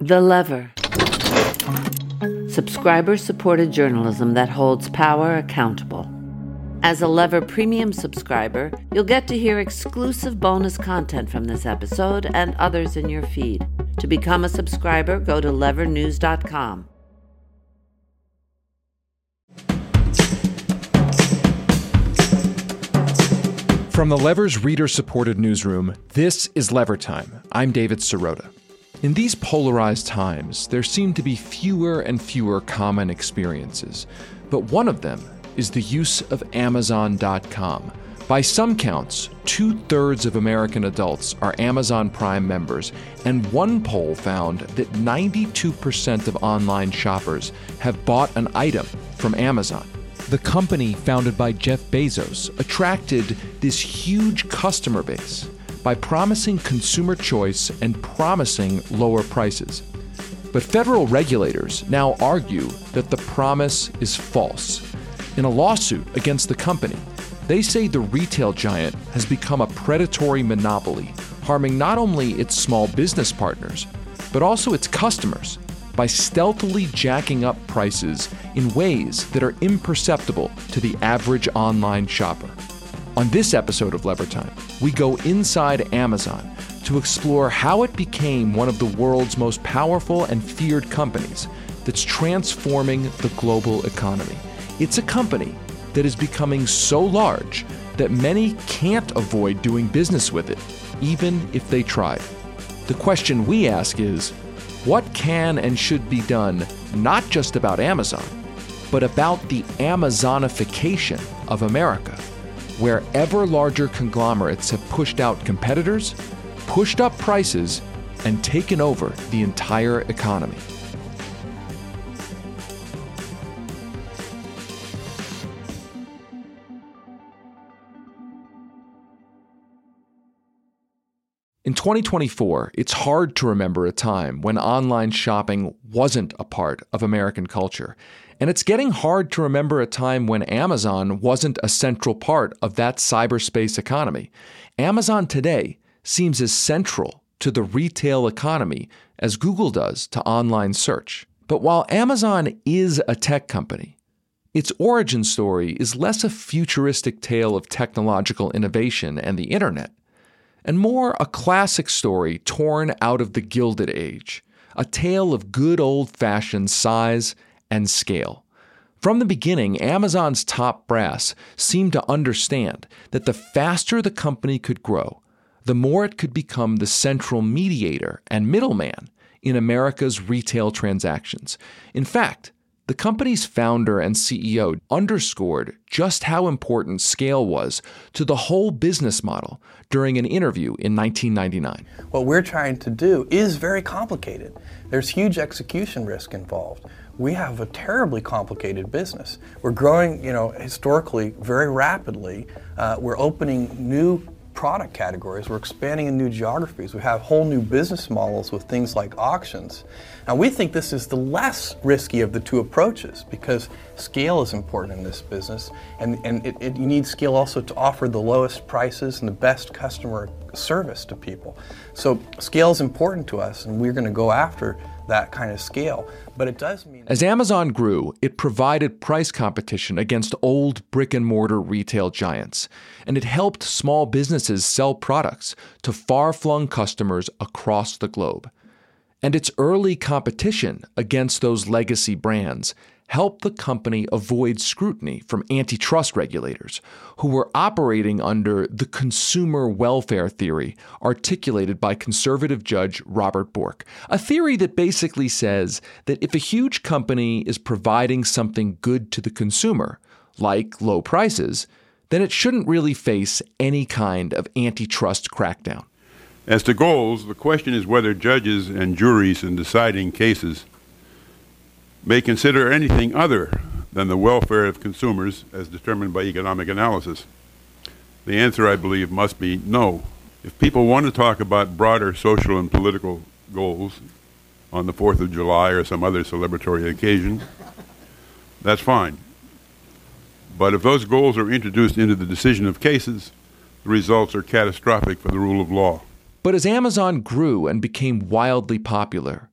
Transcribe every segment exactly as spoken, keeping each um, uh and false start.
The Lever. Subscriber-supported journalism that holds power accountable. As a Lever Premium subscriber, you'll get to hear exclusive bonus content from this episode and others in your feed. To become a subscriber, go to lever news dot com. From the Lever's reader-supported newsroom, this is Lever Time. I'm David Sirota. In these polarized times, there seem to be fewer and fewer common experiences, but one of them is the use of Amazon dot com. By some counts, two-thirds of American adults are Amazon Prime members, and one poll found that ninety-two percent of online shoppers have bought an item from Amazon. The company founded by Jeff Bezos attracted this huge customer base by promising consumer choice and promising lower prices. But federal regulators now argue that the promise is false. In a lawsuit against the company, they say the retail giant has become a predatory monopoly, harming not only its small business partners, but also its customers by stealthily jacking up prices in ways that are imperceptible to the average online shopper. On this episode of Lever Time, we go inside Amazon to explore how it became one of the world's most powerful and feared companies that's transforming the global economy. It's a company that is becoming so large that many can't avoid doing business with it, even if they tried. The question we ask is, what can and should be done not just about Amazon, but about the Amazonification of America, where ever larger conglomerates have pushed out competitors, pushed up prices, and taken over the entire economy? In twenty twenty-four, it's hard to remember a time when online shopping wasn't a part of American culture. And it's getting hard to remember a time when Amazon wasn't a central part of that cyberspace economy. Amazon today seems as central to the retail economy as Google does to online search. But while Amazon is a tech company, its origin story is less a futuristic tale of technological innovation and the internet, and more a classic story torn out of the Gilded Age, a tale of good old-fashioned size and scale. From the beginning, Amazon's top brass seemed to understand that the faster the company could grow, the more it could become the central mediator and middleman in America's retail transactions. In fact, the company's founder and C E O underscored just how important scale was to the whole business model during an interview in nineteen ninety-nine. What we're trying to do is very complicated. There's huge execution risk involved. We have a terribly complicated business. We're growing, you know, historically very rapidly. Uh, we're opening new product categories. We're expanding in new geographies. We have whole new business models with things like auctions. Now, we think this is the less risky of the two approaches because scale is important in this business, and, and it, it, you need scale also to offer the lowest prices and the best customer service to people. So scale is important to us, and we're going to go after that kind of scale. But it does mean... As Amazon grew, it provided price competition against old brick-and-mortar retail giants, and it helped small businesses sell products to far-flung customers across the globe. And its early competition against those legacy brands helped the company avoid scrutiny from antitrust regulators who were operating under the consumer welfare theory articulated by conservative judge Robert Bork, a theory that basically says that if a huge company is providing something good to the consumer, like low prices, then it shouldn't really face any kind of antitrust crackdown. As to goals, the question is whether judges and juries in deciding cases may consider anything other than the welfare of consumers as determined by economic analysis. The answer, I believe, must be no. If people want to talk about broader social and political goals on the fourth of July or some other celebratory occasion, that's fine. But if those goals are introduced into the decision of cases, the results are catastrophic for the rule of law. But as Amazon grew and became wildly popular,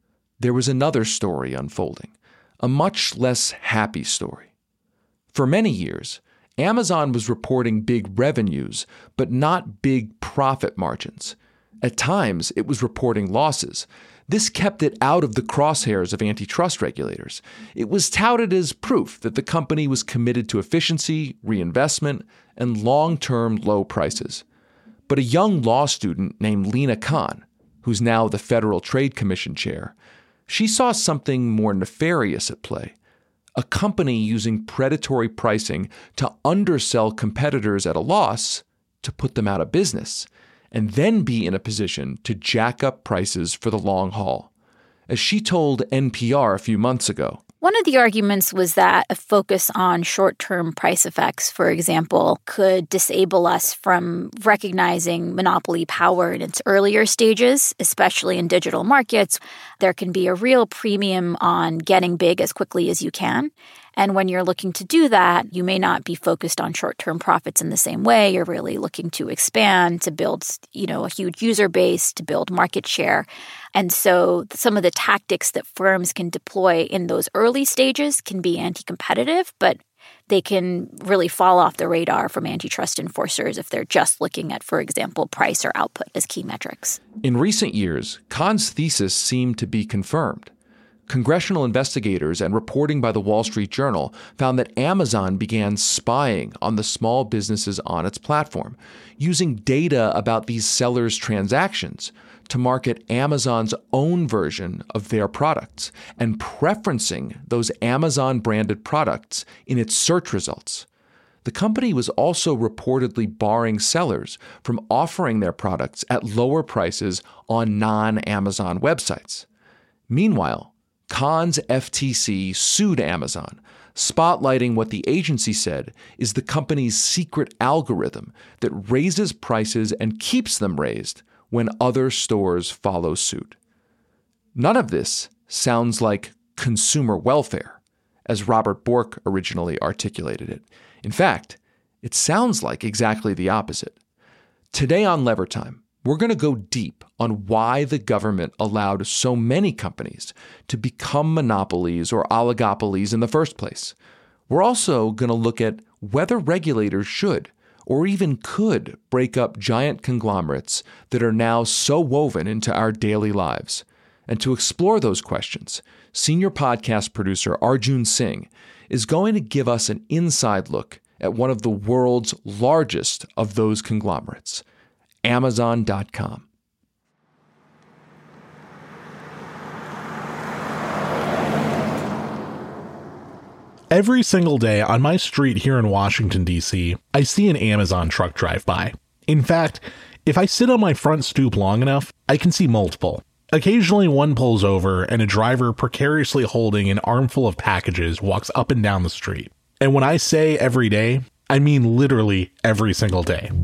there was another story unfolding, a much less happy story. For many years, Amazon was reporting big revenues, but not big profit margins. At times, it was reporting losses. This kept it out of the crosshairs of antitrust regulators. It was touted as proof that the company was committed to efficiency, reinvestment, and long-term low prices. But a young law student named Lina Khan, who's now the Federal Trade Commission chair, she saw something more nefarious at play. A company using predatory pricing to undersell competitors at a loss to put them out of business, and then be in a position to jack up prices for the long haul. As she told N P R a few months ago, one of the arguments was that a focus on short-term price effects, for example, could disable us from recognizing monopoly power in its earlier stages, especially in digital markets. There can be a real premium on getting big as quickly as you can. And when you're looking to do that, you may not be focused on short-term profits in the same way. You're really looking to expand, to build, you know, a huge user base, to build market share. And so some of the tactics that firms can deploy in those early stages can be anti-competitive, but they can really fall off the radar from antitrust enforcers if they're just looking at, for example, price or output as key metrics. In recent years, Khan's thesis seemed to be confirmed. Congressional investigators and reporting by the Wall Street Journal found that Amazon began spying on the small businesses on its platform, using data about these sellers' transactions to market Amazon's own version of their products and preferencing those Amazon-branded products in its search results. The company was also reportedly barring sellers from offering their products at lower prices on non-Amazon websites. Meanwhile, Khan's F T C sued Amazon, spotlighting what the agency said is the company's secret algorithm that raises prices and keeps them raised when other stores follow suit. None of this sounds like consumer welfare, as Robert Bork originally articulated it. In fact, it sounds like exactly the opposite. Today on Levertime, we're going to go deep on why the government allowed so many companies to become monopolies or oligopolies in the first place. We're also going to look at whether regulators should or even could break up giant conglomerates that are now so woven into our daily lives. And to explore those questions, senior podcast producer Arjun Singh is going to give us an inside look at one of the world's largest of those conglomerates, Amazon dot com. Every single day on my street here in Washington, D C, I see an Amazon truck drive by. In fact, if I sit on my front stoop long enough, I can see multiple. Occasionally one pulls over and a driver precariously holding an armful of packages walks up and down the street. And when I say every day, I mean literally every single day.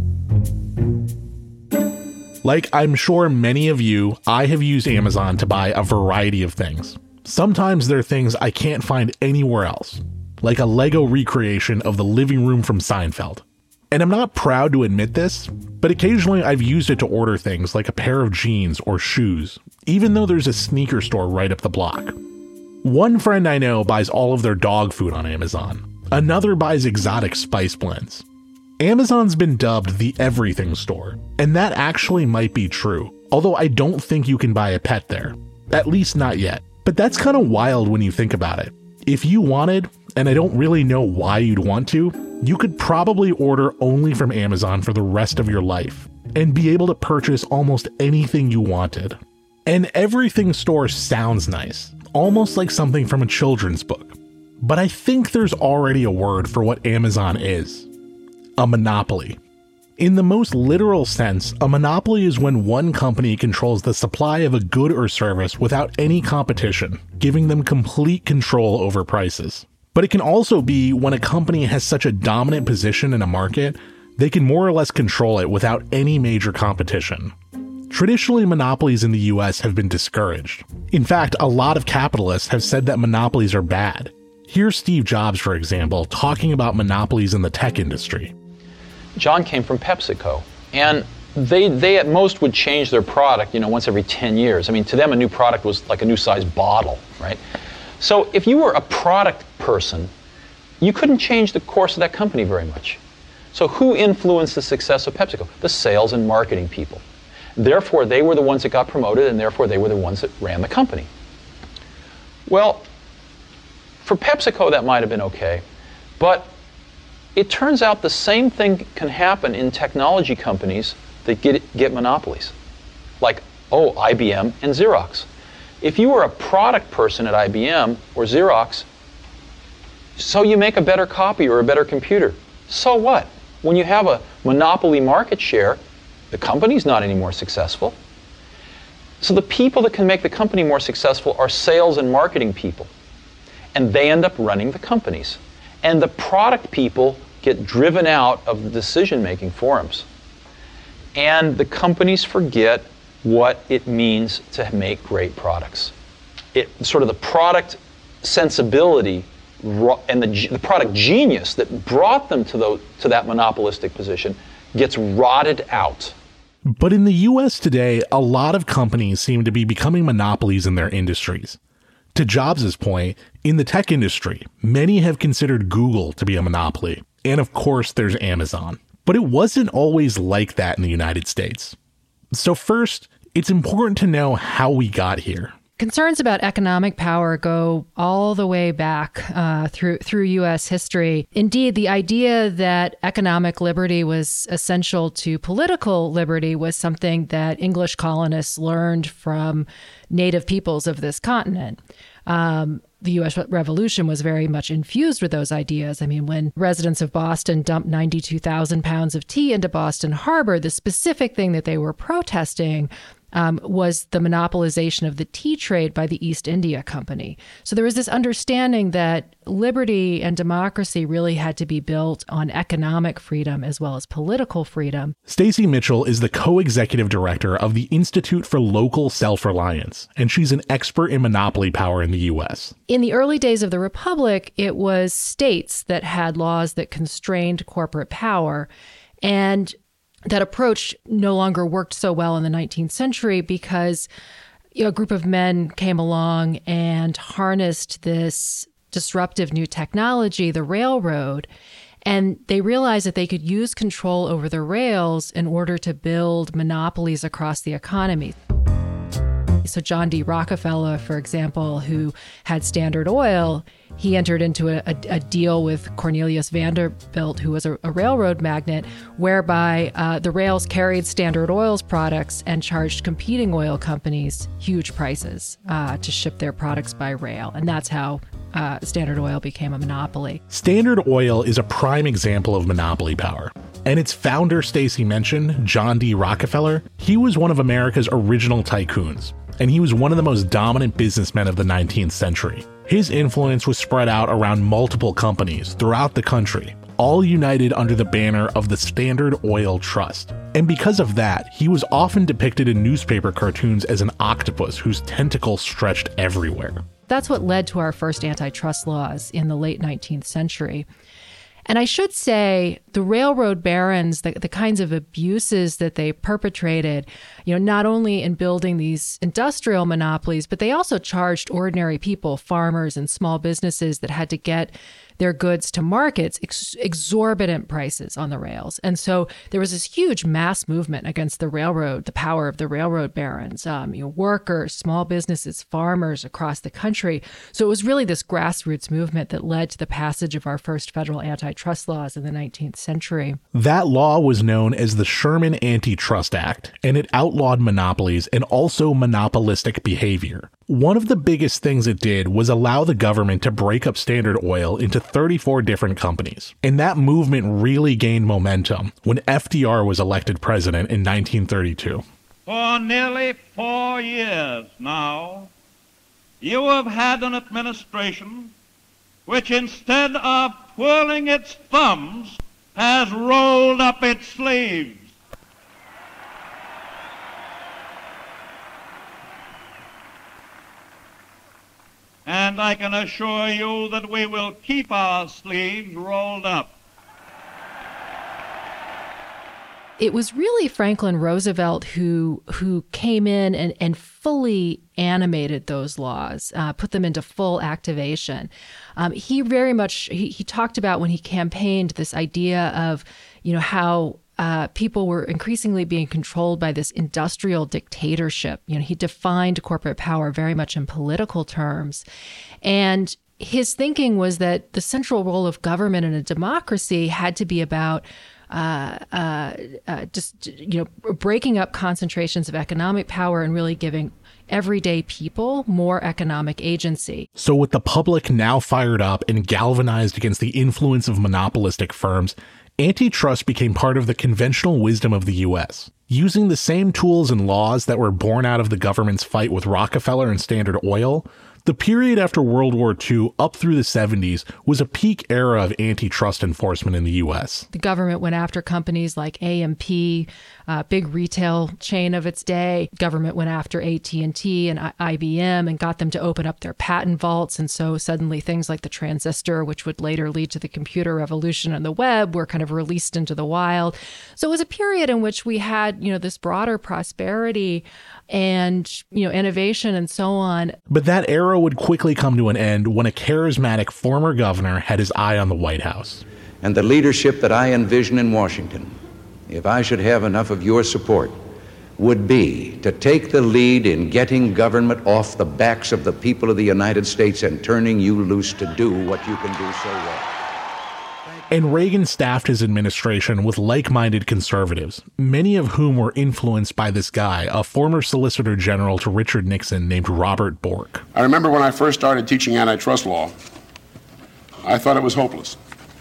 Like I'm sure many of you, I have used Amazon to buy a variety of things. Sometimes they're things I can't find anywhere else, like a Lego recreation of the living room from Seinfeld. And I'm not proud to admit this, but occasionally I've used it to order things like a pair of jeans or shoes, even though there's a sneaker store right up the block. One friend I know buys all of their dog food on Amazon. Another buys exotic spice blends. Amazon's been dubbed the everything store, and that actually might be true, although I don't think you can buy a pet there. At least not yet. But that's kind of wild when you think about it. If you wanted, and I don't really know why you'd want to, you could probably order only from Amazon for the rest of your life, and be able to purchase almost anything you wanted. An everything store sounds nice, almost like something from a children's book. But I think there's already a word for what Amazon is. A monopoly. In the most literal sense, a monopoly is when one company controls the supply of a good or service without any competition, giving them complete control over prices. But it can also be when a company has such a dominant position in a market, they can more or less control it without any major competition. Traditionally, monopolies in the U S have been discouraged. In fact, a lot of capitalists have said that monopolies are bad. Here's Steve Jobs, for example, talking about monopolies in the tech industry. John came from PepsiCo, and they they at most would change their product, you know, once every ten years. I mean, to them, a new product was like a new size bottle, right? So if you were a product person, you couldn't change the course of that company very much. So who influenced the success of PepsiCo? The sales and marketing people. Therefore, they were the ones that got promoted, and therefore they were the ones that ran the company. Well, for PepsiCo, that might have been okay, but it turns out the same thing can happen in technology companies that get, get monopolies, like, oh, I B M and Xerox. If you were a product person at I B M or Xerox, so you make a better copy or a better computer. So what? When you have a monopoly market share, the company's not any more successful. So the people that can make the company more successful are sales and marketing people. And they end up running the companies. And the product people get driven out of the decision-making forums. And the companies forget what it means to make great products. It sort of the product sensibility and the, the product genius that brought them to, the, to that monopolistic position gets rotted out. But in the U S today, a lot of companies seem to be becoming monopolies in their industries. To Jobs' point, in the tech industry, many have considered Google to be a monopoly. And of course, there's Amazon. But it wasn't always like that in the United States. So first, it's important to know how we got here. Concerns about economic power go all the way back uh, through through U S history. Indeed, the idea that economic liberty was essential to political liberty was something that English colonists learned from native peoples of this continent. Um, the U S Revolution was very much infused with those ideas. I mean, when residents of Boston dumped ninety-two thousand pounds of tea into Boston Harbor, the specific thing that they were protesting Um, was the monopolization of the tea trade by the East India Company. So there was this understanding that liberty and democracy really had to be built on economic freedom as well as political freedom. Stacy Mitchell is the co-executive director of the Institute for Local Self-Reliance, and she's an expert in monopoly power in the U S. In the early days of the Republic, it was states that had laws that constrained corporate power, and that approach no longer worked so well in the nineteenth century because, you know, a group of men came along and harnessed this disruptive new technology, the railroad, and they realized that they could use control over the rails in order to build monopolies across the economy. So John D. Rockefeller, for example, who had Standard Oil, he entered into a, a, a deal with Cornelius Vanderbilt, who was a, a railroad magnate, whereby uh, the rails carried Standard Oil's products and charged competing oil companies huge prices uh, to ship their products by rail. And that's how uh, Standard Oil became a monopoly. Standard Oil is a prime example of monopoly power. And its founder, Stacy mentioned, John D. Rockefeller, he was one of America's original tycoons. And he was one of the most dominant businessmen of the nineteenth century. His influence was spread out around multiple companies throughout the country, all united under the banner of the Standard Oil Trust. And because of that, he was often depicted in newspaper cartoons as an octopus whose tentacles stretched everywhere. That's what led to our first antitrust laws in the late nineteenth century. And I should say the railroad barons, the, the kinds of abuses that they perpetrated, you know, not only in building these industrial monopolies, but they also charged ordinary people, farmers and small businesses that had to get their goods to markets, ex- exorbitant prices on the rails. And so there was this huge mass movement against the railroad, the power of the railroad barons, um, you know, workers, small businesses, farmers across the country. So it was really this grassroots movement that led to the passage of our first federal antitrust laws in the nineteenth century. That law was known as the Sherman Antitrust Act, and it outlawed monopolies and also monopolistic behavior. One of the biggest things it did was allow the government to break up Standard Oil into thirty-four different companies. And that movement really gained momentum when F D R was elected president in nineteen thirty-two. For nearly four years now, you have had an administration which, instead of twirling its thumbs, has rolled up its sleeves. And I can assure you that we will keep our sleeves rolled up. it was really Franklin Roosevelt who who came in and, and fully animated those laws, uh, put them into full activation. Um, he very much, he, he talked about when he campaigned this idea of, you know, how uh, people were increasingly being controlled by this industrial dictatorship. You know, he defined corporate power very much in political terms. And his thinking was that the central role of government in a democracy had to be about Uh, uh, uh, just, you know, breaking up concentrations of economic power and really giving everyday people more economic agency. So with the public now fired up and galvanized against the influence of monopolistic firms, antitrust became part of the conventional wisdom of the U S. Using the same tools and laws that were born out of the government's fight with Rockefeller and Standard Oil, the period after World War Two up through the seventies was a peak era of antitrust enforcement in the U S. The government went after companies like A M P, a big retail chain of its day. Government went after A T and T and I B M and got them to open up their patent vaults. And so suddenly things like the transistor, which would later lead to the computer revolution and the web, were kind of released into the wild. So it was a period in which we had, you know, this broader prosperity and, you know, innovation and so on. But that era would quickly come to an end when a charismatic former governor had his eye on the White House. And the leadership that I envision in Washington, if I should have enough of your support, would be to take the lead in getting government off the backs of the people of the United States and turning you loose to do what you can do so well. And Reagan staffed his administration with like-minded conservatives, many of whom were influenced by this guy, a former Solicitor General to Richard Nixon named Robert Bork. I remember when I first started teaching antitrust law, I thought it was hopeless.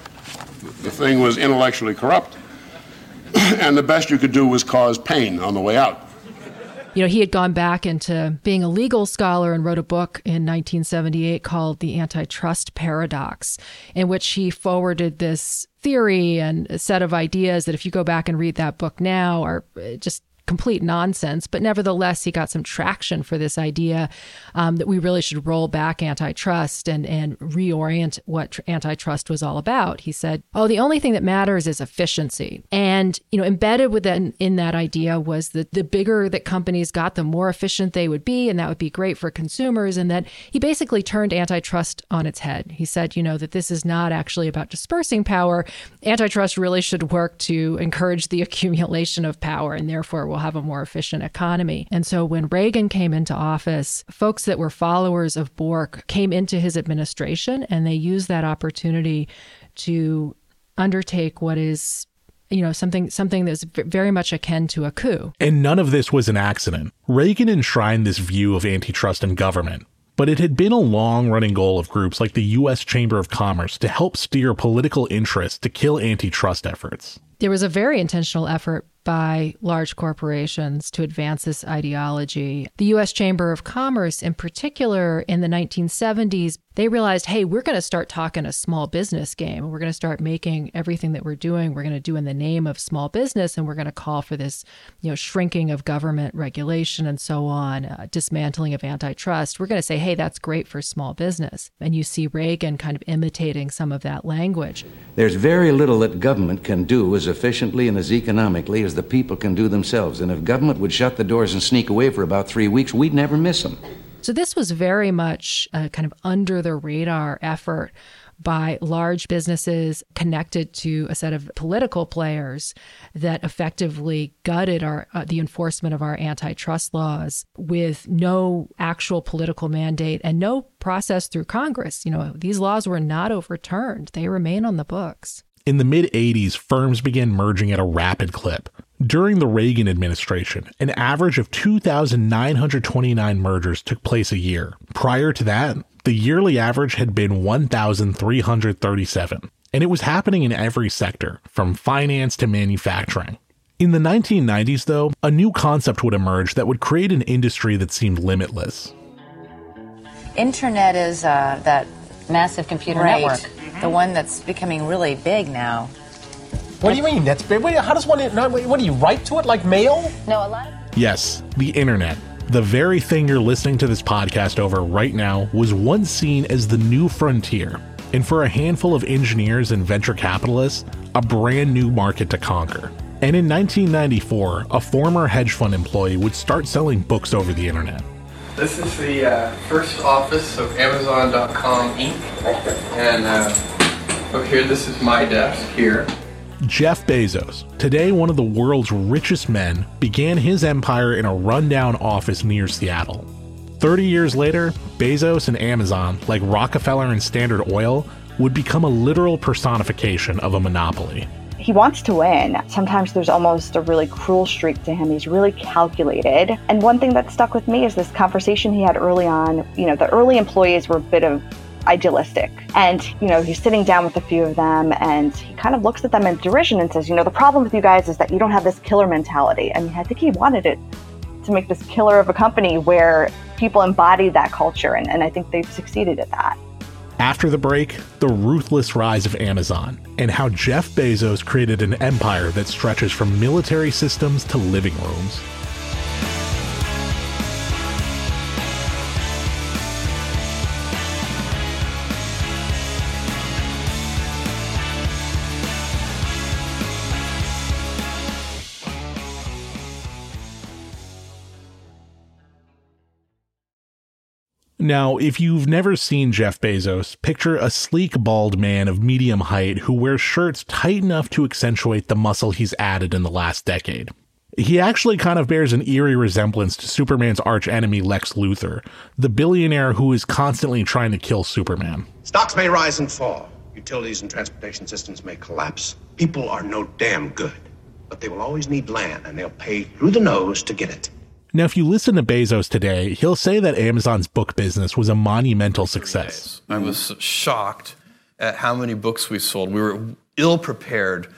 The thing was intellectually corrupt, and the best you could do was cause pain on the way out. You know, he had gone back into being a legal scholar and wrote a book in nineteen seventy-eight called The Antitrust Paradox, in which he forwarded this theory and a set of ideas that if you go back and read that book now are just complete nonsense. But nevertheless, he got some traction for this idea um, that we really should roll back antitrust and, and reorient what tr- antitrust was all about. He said, oh, the only thing that matters is efficiency. And, you know, embedded within in that idea was that the bigger that companies got, the more efficient they would be. And that would be great for consumers. And that he basically turned antitrust on its head. He said, you know, that this is not actually about dispersing power. Antitrust really should work to encourage the accumulation of power, and therefore will have a more efficient economy. And so when Reagan came into office, folks that were followers of Bork came into his administration, and they used that opportunity to undertake what is, you know, something something that's very much akin to a coup. And none of this was an accident. Reagan enshrined this view of antitrust in government. But it had been a long-running goal of groups like the U S Chamber of Commerce to help steer political interests to kill antitrust efforts. There was a very intentional effort by large corporations to advance this ideology. The U S Chamber of Commerce, in particular, in the nineteen seventies, they realized, hey, we're going to start talking a small business game. We're going to start making everything that we're doing, we're going to do in the name of small business, and we're going to call for this, you know, shrinking of government regulation and so on, uh, dismantling of antitrust. We're going to say, hey, that's great for small business. And you see Reagan kind of imitating some of that language. There's very little that government can do as efficiently and as economically as the people can do themselves. And if government would shut the doors and sneak away for about three weeks, we'd never miss them. So this was very much a kind of under the radar effort by large businesses connected to a set of political players that effectively gutted our uh, the enforcement of our antitrust laws with no actual political mandate and no process through Congress. You know, these laws were not overturned. They remain on the books. In the mid-eighties, firms began merging at a rapid clip. During the Reagan administration, an average of two thousand nine hundred twenty-nine mergers took place a year. Prior to that, the yearly average had been one thousand three hundred thirty-seven, and it was happening in every sector, from finance to manufacturing. In the nineteen nineties, though, a new concept would emerge that would create an industry that seemed limitless. Internet is uh, that massive computer right, network. The one that's becoming really big now. What do you mean? That's big? How does one, what do you write to it like mail? No, a lot of... Yes, the internet. The very thing you're listening to this podcast over right now was once seen as the new frontier, and for a handful of engineers and venture capitalists, a brand new market to conquer. And in nineteen ninety-four, a former hedge fund employee would start selling books over the internet. This is the uh, first office of Amazon dot com Incorporated. And uh, over here, this is my desk here. Jeff Bezos, today one of the world's richest men, began his empire in a rundown office near Seattle. thirty years later, Bezos and Amazon, like Rockefeller and Standard Oil, would become a literal personification of a monopoly. He wants to win. Sometimes there's almost a really cruel streak to him. He's really calculated. And one thing that stuck with me is this conversation he had early on. You know, the early employees were a bit of idealistic. And, you know, he's sitting down with a few of them and he kind of looks at them in derision and says, you know, the problem with you guys is that you don't have this killer mentality. I mean, I think he wanted it to make this killer of a company where people embody that culture. And, and I think they've succeeded at that. After the break, the ruthless rise of Amazon and how Jeff Bezos created an empire that stretches from military systems to living rooms. Now, if you've never seen Jeff Bezos, picture a sleek, bald man of medium height who wears shirts tight enough to accentuate the muscle he's added in the last decade. He actually kind of bears an eerie resemblance to Superman's archenemy Lex Luthor, the billionaire who is constantly trying to kill Superman. Stocks may rise and fall. Utilities and transportation systems may collapse. People are no damn good. But they will always need land, and they'll pay through the nose to get it. Now, if you listen to Bezos today, he'll say that Amazon's book business was a monumental success. I was shocked at how many books we sold. We were ill prepared.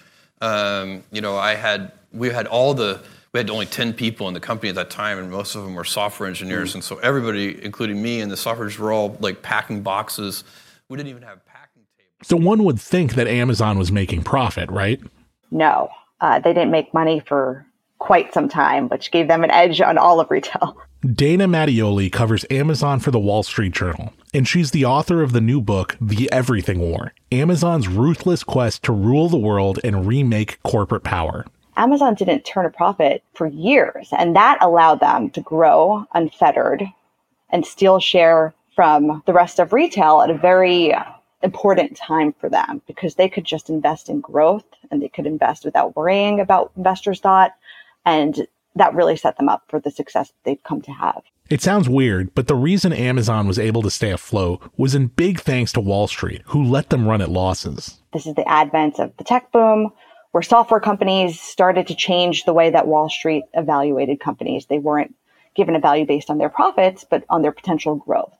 Um, you know, I had we had all the we had only ten people in the company at that time, and most of them were software engineers. Mm. And so everybody, including me and the softwares, were all like packing boxes. We didn't even have packing tables. So one would think that Amazon was making profit, right? No, uh, they didn't make money for quite some time, which gave them an edge on all of retail. Dana Mattioli covers Amazon for the Wall Street Journal, and she's the author of the new book, The Everything War, Amazon's ruthless quest to rule the world and remake corporate power. Amazon didn't turn a profit for years, and that allowed them to grow unfettered and steal share from the rest of retail at a very important time for them, because they could just invest in growth and they could invest without worrying about what investors thought. And that really set them up for the success they've come to have. It sounds weird, but the reason Amazon was able to stay afloat was in big thanks to Wall Street, who let them run at losses. This is the advent of the tech boom, where software companies started to change the way that Wall Street evaluated companies. They weren't given a value based on their profits, but on their potential growth.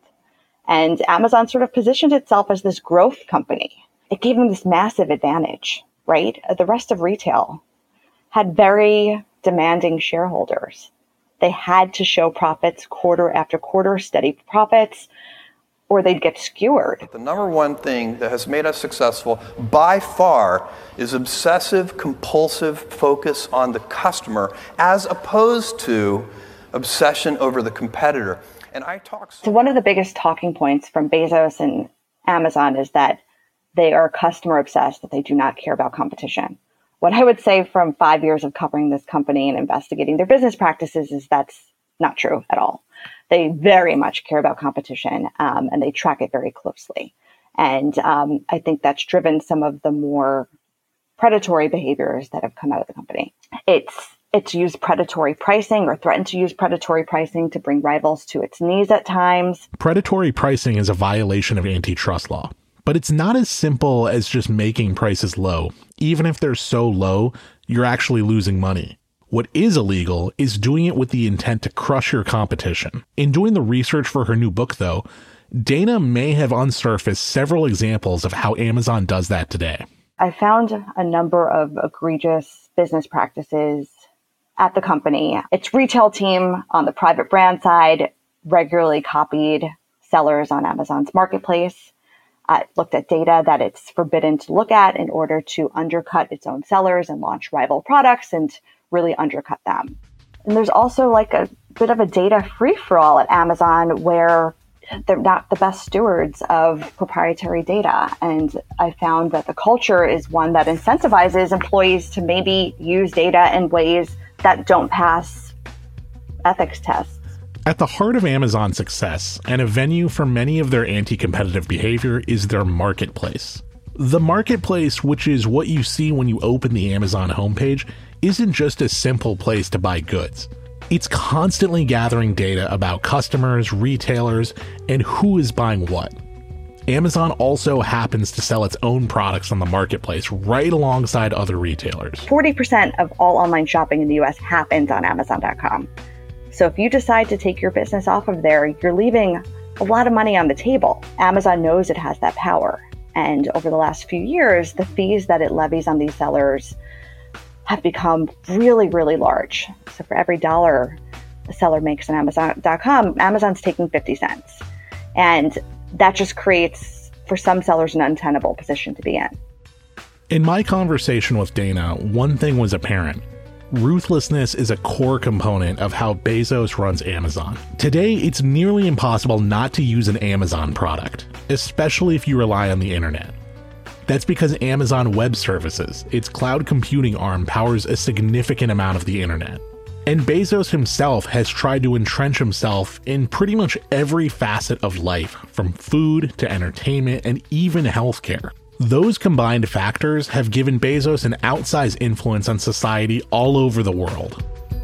And Amazon sort of positioned itself as this growth company. It gave them this massive advantage, right? The rest of retail had very demanding shareholders. They had to show profits quarter after quarter, steady profits, or they'd get skewered. The number one thing that has made us successful by far is obsessive, compulsive focus on the customer as opposed to obsession over the competitor. And I talk. So one of the biggest talking points from Bezos and Amazon is that they are customer obsessed, that they do not care about competition. What I would say from five years of covering this company and investigating their business practices is that's not true at all. They very much care about competition, um, and they track it very closely. And um, I think that's driven some of the more predatory behaviors that have come out of the company. It's it's used predatory pricing or threatened to use predatory pricing to bring rivals to its knees at times. Predatory pricing is a violation of antitrust law. But it's not as simple as just making prices low. Even if they're so low, you're actually losing money. What is illegal is doing it with the intent to crush your competition. In doing the research for her new book, though, Dana may have unsurfaced several examples of how Amazon does that today. I found a number of egregious business practices at the company. Its retail team on the private brand side regularly copied sellers on Amazon's marketplace. Uh, looked at data that it's forbidden to look at in order to undercut its own sellers and launch rival products and really undercut them. And there's also like a bit of a data free-for-all at Amazon where they're not the best stewards of proprietary data. And I found that the culture is one that incentivizes employees to maybe use data in ways that don't pass ethics tests. At the heart of Amazon's success, and a venue for many of their anti-competitive behavior, is their marketplace. The marketplace, which is what you see when you open the Amazon homepage, isn't just a simple place to buy goods. It's constantly gathering data about customers, retailers, and who is buying what. Amazon also happens to sell its own products on the marketplace right alongside other retailers. forty percent of all online shopping in the U S happens on Amazon dot com. So if you decide to take your business off of there, you're leaving a lot of money on the table. Amazon knows it has that power. And over the last few years, the fees that it levies on these sellers have become really, really large. So for every dollar a seller makes on Amazon dot com, Amazon's taking fifty cents. And that just creates, for some sellers, an untenable position to be in. In my conversation with Dana, one thing was apparent. Ruthlessness is a core component of how Bezos runs Amazon. Today, it's nearly impossible not to use an Amazon product, especially if you rely on the internet. That's because Amazon Web Services, its cloud computing arm, powers a significant amount of the internet. And Bezos himself has tried to entrench himself in pretty much every facet of life, from food to entertainment and even healthcare. Those combined factors have given Bezos an outsized influence on society all over the world.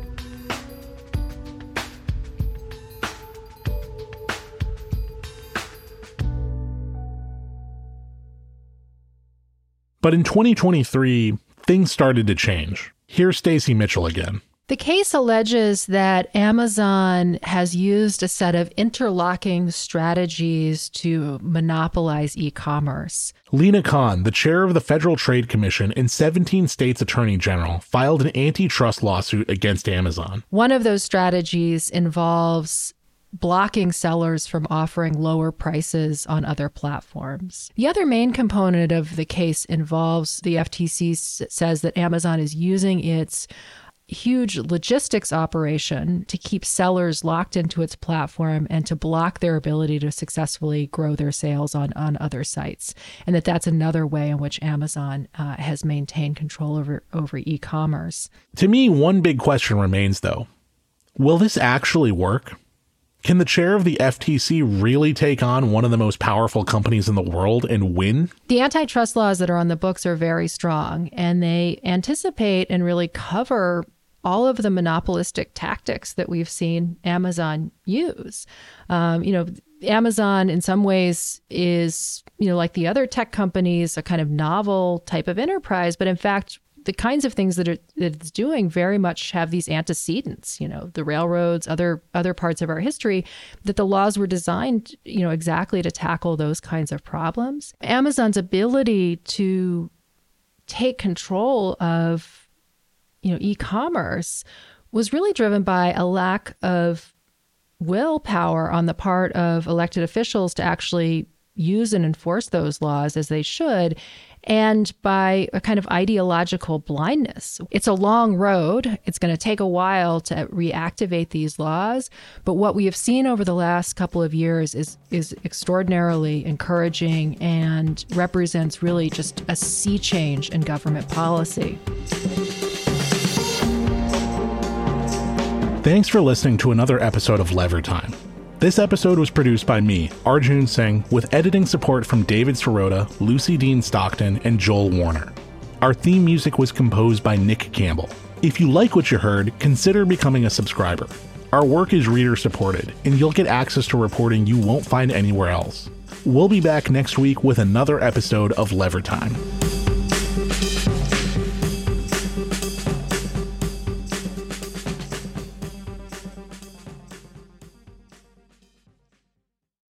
But in twenty twenty-three, things started to change. Here's Stacy Mitchell again. The case alleges that Amazon has used a set of interlocking strategies to monopolize e-commerce. Lina Khan, the chair of the Federal Trade Commission and seventeen states' attorney general, filed an antitrust lawsuit against Amazon. One of those strategies involves blocking sellers from offering lower prices on other platforms. The other main component of the case involves the F T C s- says that Amazon is using its huge logistics operation to keep sellers locked into its platform and to block their ability to successfully grow their sales on, on other sites. And that that's another way in which Amazon uh, has maintained control over, over e-commerce. To me, one big question remains, though. Will this actually work? Can the chair of the F T C really take on one of the most powerful companies in the world and win? The antitrust laws that are on the books are very strong, and they anticipate and really cover all of the monopolistic tactics that we've seen Amazon use. Um, you know, Amazon in some ways is, you know, like the other tech companies, a kind of novel type of enterprise, but in fact, the kinds of things that, it, that it's doing very much have these antecedents, you know, the railroads, other other parts of our history, that the laws were designed, you know, exactly to tackle those kinds of problems. Amazon's ability to take control of, you know, e-commerce was really driven by a lack of willpower on the part of elected officials to actually use and enforce those laws as they should, and by a kind of ideological blindness. It's a long road. It's going to take a while to reactivate these laws. But what we have seen over the last couple of years is, is extraordinarily encouraging and represents really just a sea change in government policy. Thanks for listening to another episode of Lever Time. This episode was produced by me, Arjun Singh, with editing support from David Sirota, Lucy Dean Stockton, and Joel Warner. Our theme music was composed by Nick Campbell. If you like what you heard, consider becoming a subscriber. Our work is reader-supported, and you'll get access to reporting you won't find anywhere else. We'll be back next week with another episode of Lever Time.